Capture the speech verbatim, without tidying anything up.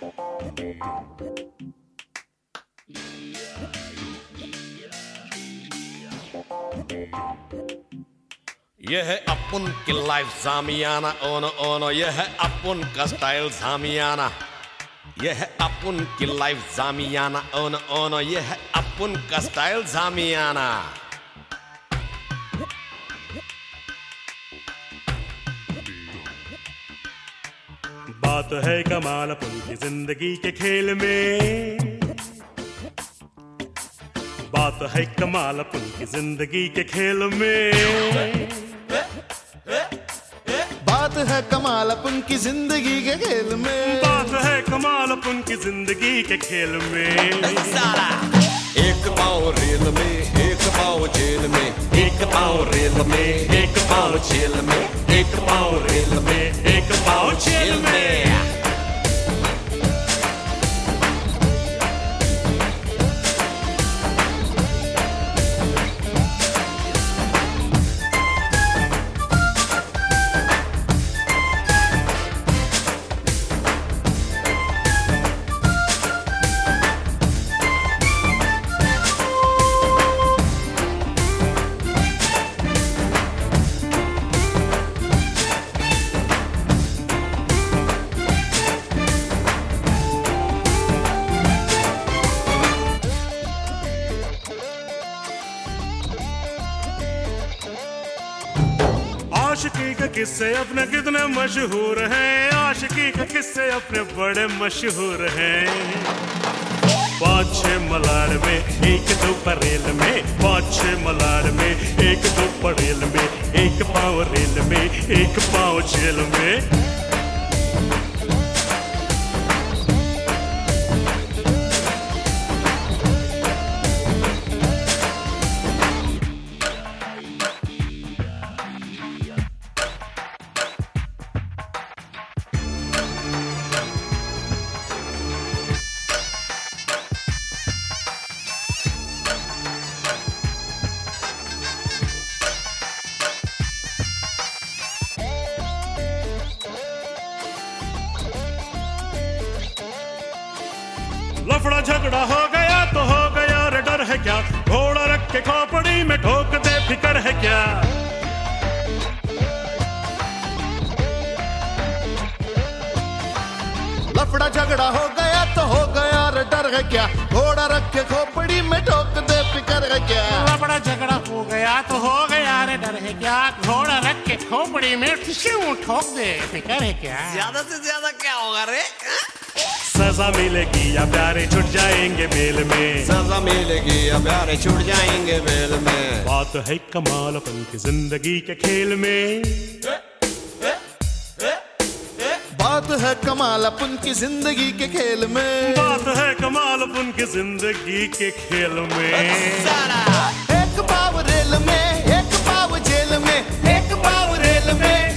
ये है अपन की लाइफ जामियाना, ओनो ओनो ये है अपन का स्टाइल जामियाना। ये है अपन की लाइफ जामियाना, ओनो ओनो ये है अपन का स्टाइल जामियाना। बात है कमाल अपन की जिंदगी के खेल में, बात है कमाल अपन की जिंदगी के खेल में, बात है कमाल अपन की जिंदगी के खेल में, बात है कमाल अपन की जिंदगी के खेल में। एक पाँव रेल में एक पाँव जेल में, एक पाँव रेल में एक पाँव जेल में, एक पाँव रेल में एक पाँव जेल में। आशिकी के किस्से अपने कितने मशहूर हैं, आशिकी के किस्से अपने बड़े मशहूर हैं। पाँच छह मलाड़ में एक दो परेल में, पाँच छह मलाड़ में एक दो परेल में, एक पाँव रेल में एक पाँव जेल में। लफड़ा झगड़ा हो गया तो हो गया रे, डर है क्या, घोड़ा रख के खोपड़ी में ठोक दे फिकर है क्या। लफड़ा झगड़ा हो गया तो हो गया रे, डर है क्या, घोड़ा रख के खोपड़ी में ठोक दे फिकर है क्या। लफड़ा झगड़ा हो गया तो हो गया रे, डर है क्या, घोड़ा रख के खोपड़ी में ठोक दे फिकर है क्या। ज्यादा से ज्यादा क्या होगा रे? सजा मिलेगी या प्यारे छुट जाएंगे बेल में, सजा मिलेगी या प्यारे छूट जाएंगे बेल में। बात है कमाल अपन की जिंदगी के खेल में, बात है कमाल अपन की जिंदगी के खेल में, बात है कमाल अपन की जिंदगी के खेल में। एक पाव रेल में एक पाव जेल में, एक पाव रेल में